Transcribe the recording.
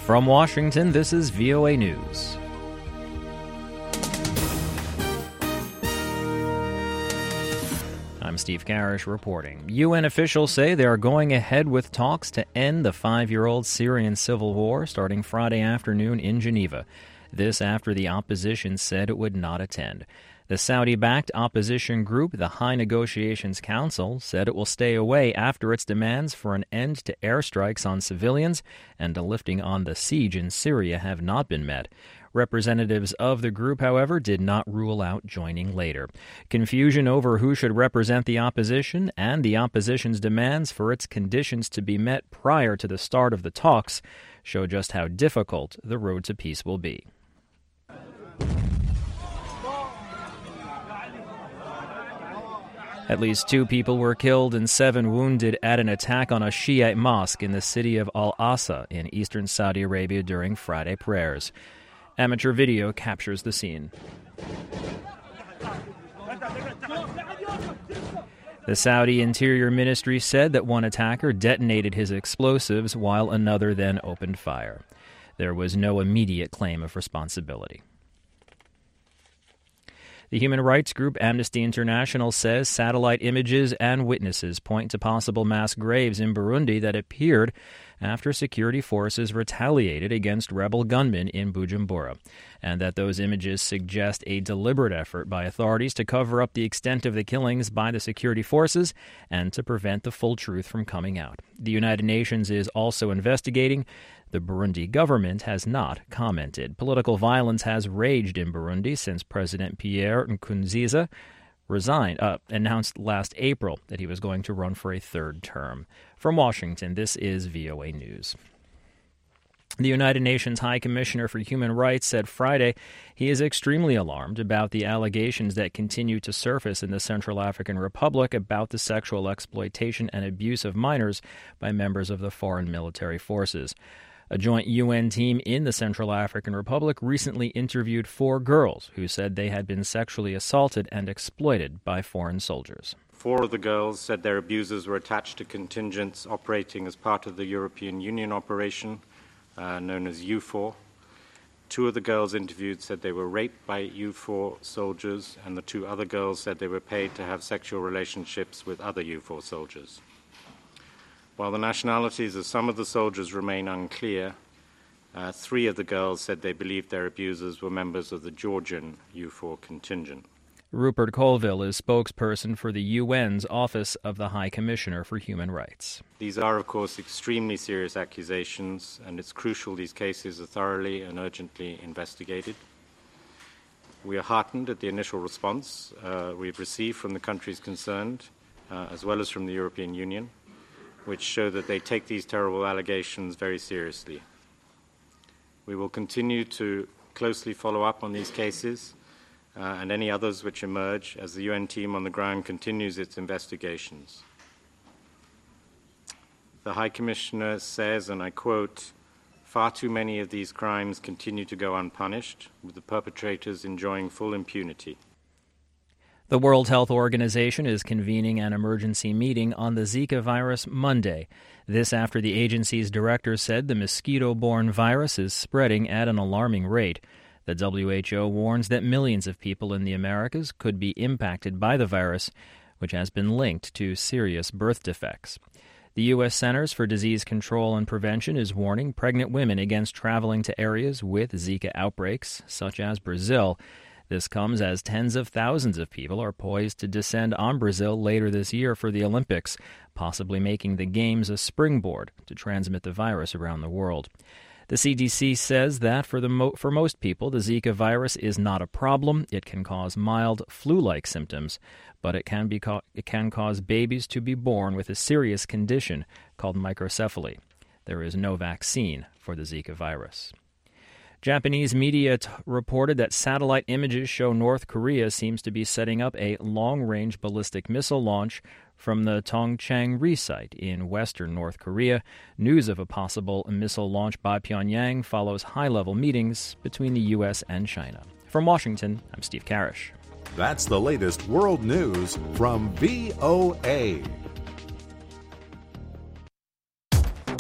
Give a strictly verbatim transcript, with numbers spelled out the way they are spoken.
From Washington, this is V O A News. I'm Steve Karish reporting. U N officials say they are going ahead with talks to end the five-year-old Syrian civil war starting Friday afternoon in Geneva. This after the opposition said it would not attend. The Saudi-backed opposition group, the High Negotiations Council, said it will stay away after its demands for an end to airstrikes on civilians and a lifting on the siege in Syria have not been met. Representatives of the group, however, did not rule out joining later. Confusion over who should represent the opposition and the opposition's demands for its conditions to be met prior to the start of the talks show just how difficult the road to peace will be. At least two people were killed and seven wounded at an attack on a Shiite mosque in the city of Al-Aqsa in eastern Saudi Arabia during Friday prayers. Amateur video captures the scene. The Saudi Interior Ministry said that one attacker detonated his explosives while another then opened fire. There was no immediate claim of responsibility. The human rights group Amnesty International says satellite images and witnesses point to possible mass graves in Burundi that appeared after security forces retaliated against rebel gunmen in Bujumbura, and that those images suggest a deliberate effort by authorities to cover up the extent of the killings by the security forces and to prevent the full truth from coming out. The United Nations is also investigating. The Burundi government has not commented. Political violence has raged in Burundi since President Pierre Nkurunziza resigned, uh, announced last April that he was going to run for a third term. From Washington, this is V O A News. The United Nations High Commissioner for Human Rights said Friday he is extremely alarmed about the allegations that continue to surface in the Central African Republic about the sexual exploitation and abuse of minors by members of the foreign military forces. A joint U N team in the Central African Republic recently interviewed four girls who said they had been sexually assaulted and exploited by foreign soldiers. Four of the girls said their abusers were attached to contingents operating as part of the European Union operation uh, known as U four. Two of the girls interviewed said they were raped by U four soldiers, and the two other girls said they were paid to have sexual relationships with other U four soldiers. While the nationalities of some of the soldiers remain unclear, uh, three of the girls said they believed their abusers were members of the Georgian U four contingent. Rupert Colville is spokesperson for the U N's Office of the High Commissioner for Human Rights. These are, of course, extremely serious accusations, and it's crucial these cases are thoroughly and urgently investigated. We are heartened at the initial response uh, we've received from the countries concerned, uh, as well as from the European Union, which show that they take these terrible allegations very seriously. We will continue to closely follow up on these cases uh, and any others which emerge as the U N team on the ground continues its investigations. The High Commissioner says, and I quote, "Far too many of these crimes continue to go unpunished, with the perpetrators enjoying full impunity." The World Health Organization is convening an emergency meeting on the Zika virus Monday. This after the agency's director said the mosquito-borne virus is spreading at an alarming rate. The W H O warns that millions of people in the Americas could be impacted by the virus, which has been linked to serious birth defects. The U S Centers for Disease Control and Prevention is warning pregnant women against traveling to areas with Zika outbreaks, such as Brazil. This comes as tens of thousands of people are poised to descend on Brazil later this year for the Olympics, possibly making the Games a springboard to transmit the virus around the world. The C D C says that for the mo- for most people, the Zika virus is not a problem. It can cause mild flu-like symptoms, but it can be ca- it can cause babies to be born with a serious condition called microcephaly. There is no vaccine for the Zika virus. Japanese media t- reported that satellite images show North Korea seems to be setting up a long-range ballistic missile launch from the Tongchang-ri site in western North Korea. News of a possible missile launch by Pyongyang follows high-level meetings between the U S and China. From Washington, I'm Steve Karish. That's the latest world news from V O A.